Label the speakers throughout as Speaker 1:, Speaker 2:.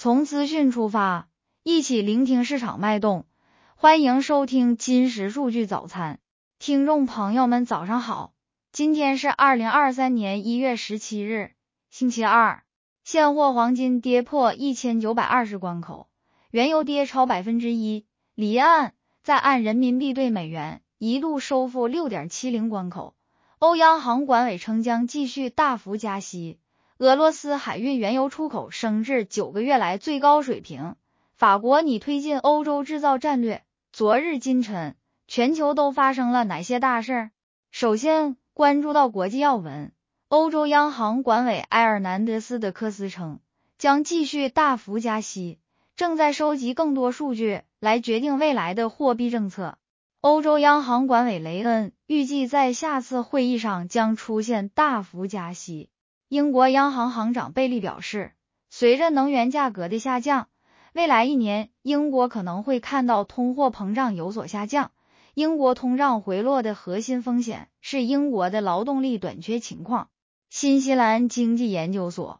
Speaker 1: 从资讯出发，一起聆听市场脉动。欢迎收听金石数据早餐。听众朋友们早上好，今天是2023年1月17日，星期二。现货黄金跌破1920关口，原油跌超 1%， 离岸在岸人民币对美元一度收复 6.70 关口。欧央行管委称将继续大幅加息。俄罗斯海运原油出口升至9个月来最高水平。法国拟推进欧洲制造战略。昨日今晨，全球都发生了哪些大事？首先关注到国际要闻，欧洲央行管委埃尔南德斯德克斯称，将继续大幅加息，正在收集更多数据来决定未来的货币政策。欧洲央行管委雷恩预计在下次会议上将出现大幅加息。英国央行行长贝利表示，随着能源价格的下降，未来1年英国可能会看到通货膨胀有所下降。英国通胀回落的核心风险是英国的劳动力短缺情况。新西兰经济研究所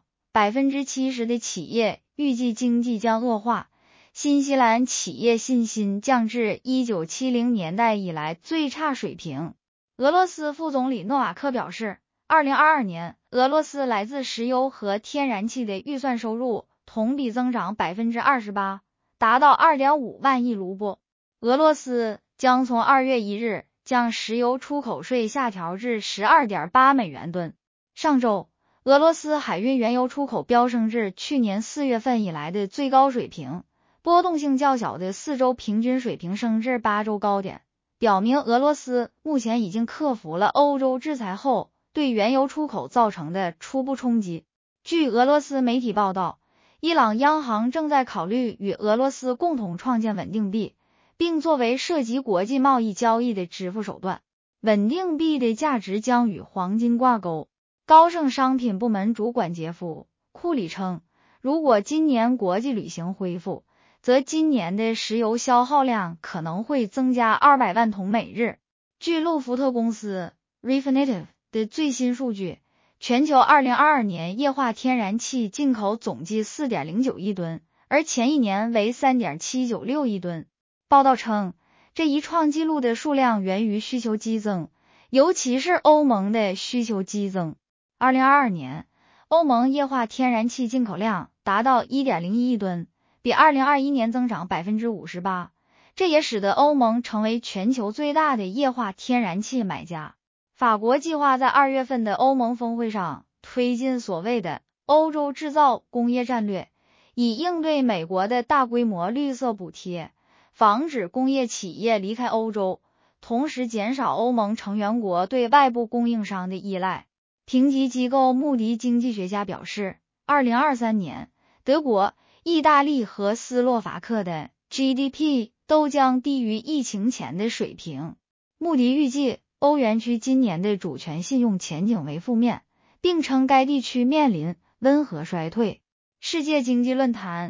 Speaker 1: 70% 的企业预计经济将恶化，新西兰企业信心降至1970年代以来最差水平。俄罗斯副总理诺瓦克表示，2022年俄罗斯来自石油和天然气的预算收入同比增长 28%， 达到 2.5 万亿卢布。俄罗斯将从2月1日将石油出口税下调至 12.8 美元吨。上周，俄罗斯海运原油出口飙升至去年4月份以来的最高水平，波动性较小的4周平均水平升至8周高点，表明俄罗斯目前已经克服了欧洲制裁后对原油出口造成的初步冲击。据俄罗斯媒体报道，伊朗央行正在考虑与俄罗斯共同创建稳定币，并作为涉及国际贸易交易的支付手段。稳定币的价值将与黄金挂钩。高盛商品部门主管杰夫·库里称，如果今年国际旅行恢复，则今年的石油消耗量可能会增加200万桶每日。据路福特公司 Refinitiv 的最新数据，全球2022年液化天然气进口总计 4.09 亿吨，而前一年为 3.796 亿吨。报道称，这一创纪录的数量源于需求激增，尤其是欧盟的需求激增。2022年，欧盟液化天然气进口量达到 1.01 亿吨，比2021年增长 58%， 这也使得欧盟成为全球最大的液化天然气买家。法国计划在2月份的欧盟峰会上推进所谓的欧洲制造工业战略，以应对美国的大规模绿色补贴，防止工业企业离开欧洲，同时减少欧盟成员国对外部供应商的依赖。评级机构穆迪经济学家表示，2023年德国、意大利和斯洛伐克的 GDP 都将低于疫情前的水平。穆迪预计欧元区今年的主权信用前景为负面，并称该地区面临温和衰退。世界经济论坛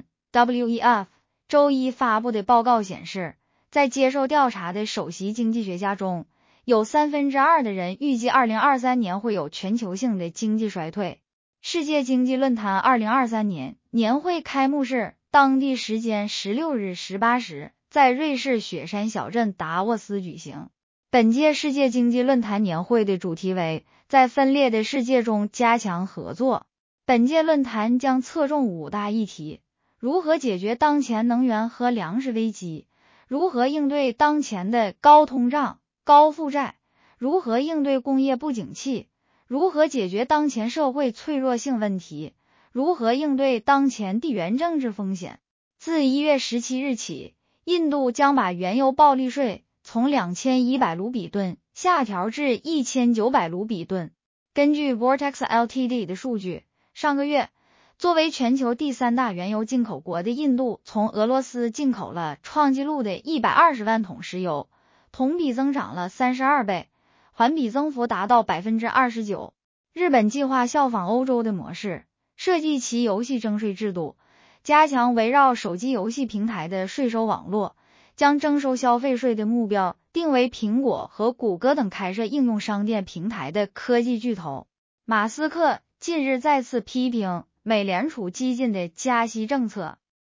Speaker 1: WEF 周一发布的报告显示，在接受调查的首席经济学家中，有2/3的人预计2023年会有全球性的经济衰退。世界经济论坛2023年年会开幕式当地时间16日18时在瑞士雪山小镇达沃斯举行。本届世界经济论坛年会的主题为在分裂的世界中加强合作。本届论坛将侧重5大议题：如何解决当前能源和粮食危机，如何应对当前的高通胀、高负债，如何应对工业不景气，如何解决当前社会脆弱性问题，如何应对当前地缘政治风险。自1月17日起，印度将把原油暴利税从2100卢比吨下调至1900卢比吨。根据 Vortex Ltd 的数据，上个月，作为全球第3大原油进口国的印度从俄罗斯进口了创纪录的120万桶石油，同比增长了32倍，环比增幅达到 29%。 日本计划效仿欧洲的模式，设计其游戏征税制度，加强围绕手机游戏平台的税收网络，将征收消费税的目标定为苹果和谷歌等开设应用商店平台的科技巨头。马斯克近日再次批评美联储激进的加息政策。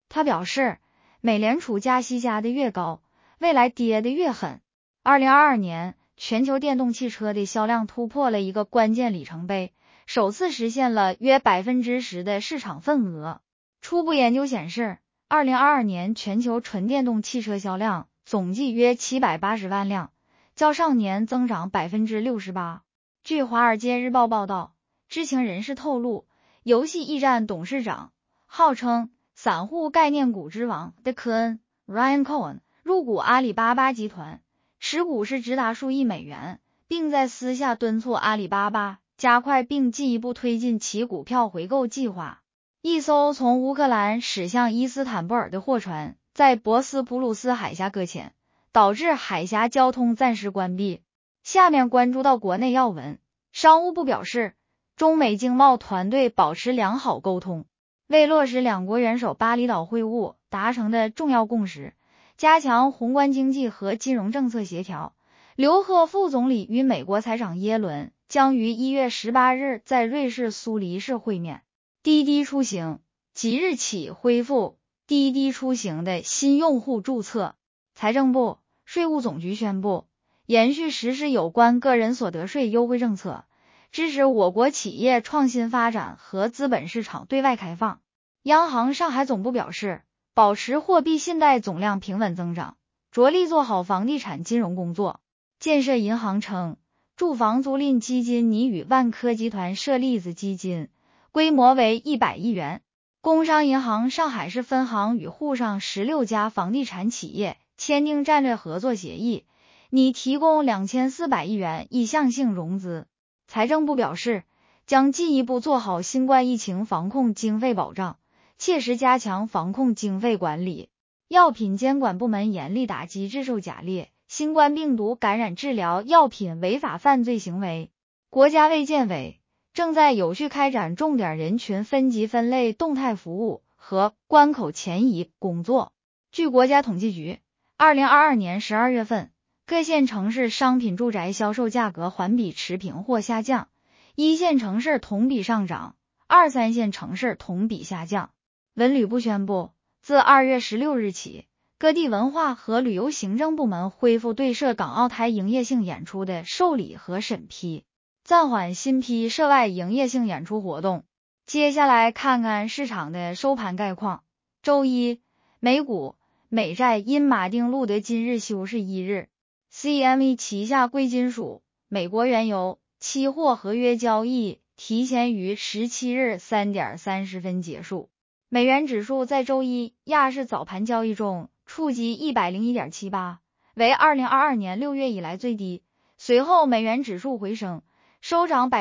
Speaker 1: 他表示，美联储加息加得越高，未来跌得越狠。2022年，全球电动汽车的销量突破了一个关键里程碑，首次实现了约 10% 的市场份额。初步研究显示，2022年全球纯电动汽车销量总计约780万辆，较上年增长 68%。据《华尔街日报》报道，知情人士透露，游戏驿站董事长，号称散户概念股之王的科恩 Ryan Cohen 入股阿里巴巴集团，持股是直达数亿美元，并在私下敦促阿里巴巴加快并进一步推进其股票回购计划。一艘从乌克兰驶向伊斯坦布尔的货船在博斯普鲁斯海峡搁浅，导致海峡交通暂时关闭。下面关注到国内要闻，商务部表示，中美经贸团队保持良好沟通，为落实两国元首巴厘岛会晤达成的重要共识，加强宏观经济和金融政策协调。刘鹤副总理与美国财长耶伦将于1月18日在瑞士苏黎世会面。滴滴出行即日起恢复滴滴出行的新用户注册。财政部、税务总局宣布，延续实施有关个人所得税优惠政策，支持我国企业创新发展和资本市场对外开放。央行上海总部表示，保持货币信贷总量平稳增长，着力做好房地产金融工作。建设银行称，住房租赁基金拟与万科集团设立子基金，规模为100亿元。工商银行上海市分行与沪上16家房地产企业签订战略合作协议，拟提供2400亿元意向性融资。财政部表示，将进一步做好新冠疫情防控经费保障，切实加强防控经费管理。药品监管部门严厉打击制售假劣、新冠病毒感染治疗药品违法犯罪行为。国家卫健委正在有序开展重点人群分级分类动态服务和关口前移工作。据国家统计局，2022年12月份，各线城市商品住宅销售价格环比持平或下降，一线城市同比上涨，2、3线城市同比下降。文旅部宣布，自2月16日起，各地文化和旅游行政部门恢复对涉港澳台营业性演出的受理和审批，暂缓新批涉外营业性演出活动。接下来看看市场的收盘概况。周一，美股、美债因马丁路德今日休市1日。CME 旗下贵金属、美国原油期货合约交易提前于17日3点30分结束。美元指数在周一亚市早盘交易中触及 101.78， 为2022年6月以来最低。随后美元指数回升，收涨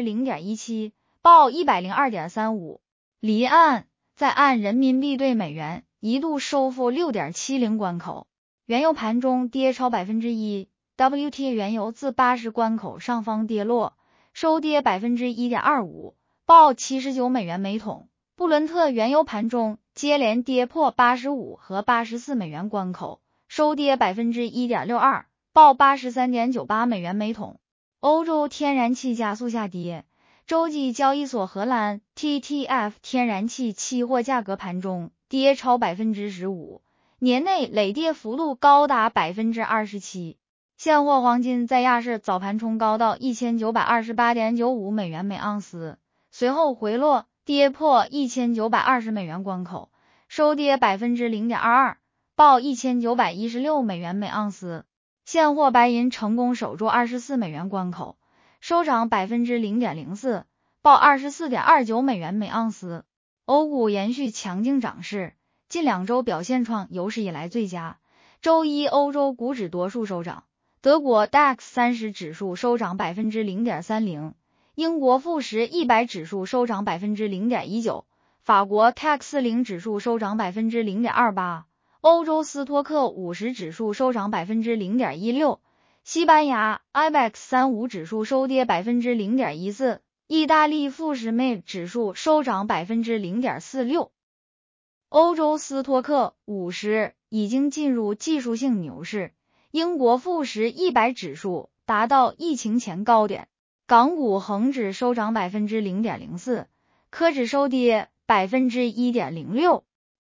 Speaker 1: 0.17%， 报 102.35。离岸在岸人民币对美元一度收复 6.70 关口。原油盘中跌超 1%， WTI 原油自80关口上方跌落，收跌 1.25%， 报79美元每桶。布伦特原油盘中接连跌破85和84美元关口，收跌 1.62%， 报 83.98美元每桶。欧洲天然气加速下跌，洲际交易所荷兰 TTF 天然气期货价格盘中跌超 15%，年内累跌幅度高达 27%。 现货黄金在亚市早盘冲高到 1928.95 美元每盎司，随后回落，跌破1920美元关口，收跌 0.22%， 报 1916美元每盎司。现货白银成功守住24美元关口，收涨 0.04%， 报 24.29 美元每盎司。欧股延续强劲涨势，近2周表现创有史以来最佳。周一欧洲股指多数收涨，德国 DAX 30指数收涨 0.30%， 英国富时100指数收涨 0.19%， 法国 CAC 40指数收涨 0.28%， 欧洲斯托克50指数收涨 0.16%， 西班牙 IBEX 35指数收跌 0.14%， 意大利富时 MIB 指数收涨 0.46%。欧洲斯托克50已经进入技术性牛市，英国富时100指数达到疫情前高点，港股恒指收涨 0.04%， 科指收跌 1.06%。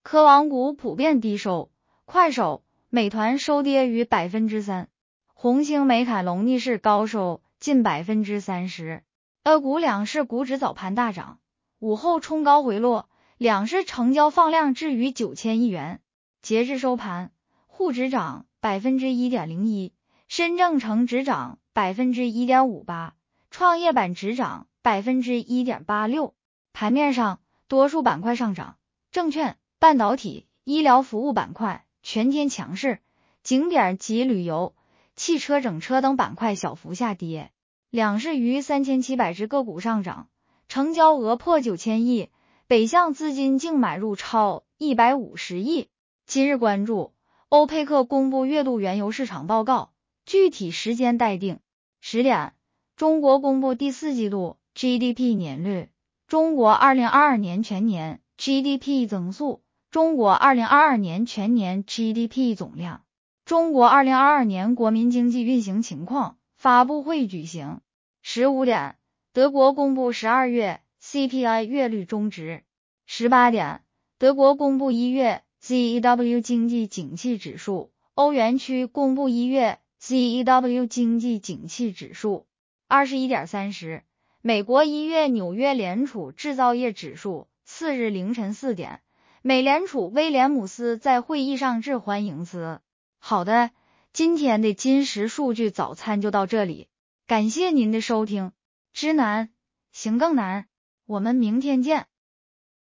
Speaker 1: 科网股普遍低收，快手、美团收跌逾 3%， 红星美凯龙逆势高收近 30%。股两市股指早盘大涨，午后冲高回落，两市成交放量至逾9000亿元。截至收盘，沪指涨 1.01%， 深证成指涨 1.58%， 创业板指涨 1.86%。盘面上，多数板块上涨，证券、半导体、医疗服务板块全天强势，景点及旅游、汽车整车等板块小幅下跌。两市逾3700只个股上涨，成交额破9000亿，北向资金净买入超150亿。今日关注，欧佩克公布月度原油市场报告，具体时间待定。10点，中国公布第四季度 GDP 年率，中国2022年全年 GDP 增速，中国2022年全年 GDP 总量，中国2022年国民经济运行情况，发布会举行。15点，德国公布12月 CPI 月率中值。18点，德国公布1月 ZEW 经济景气指数，欧元区公布1月 ZEW 经济景气指数。21点30，美国1月纽约联储制造业指数，次日凌晨4点，美联储威廉姆斯在会议上致欢迎辞。好的，今天的金石数据早餐就到这里，感谢您的收听。知难行更难，我们明天见。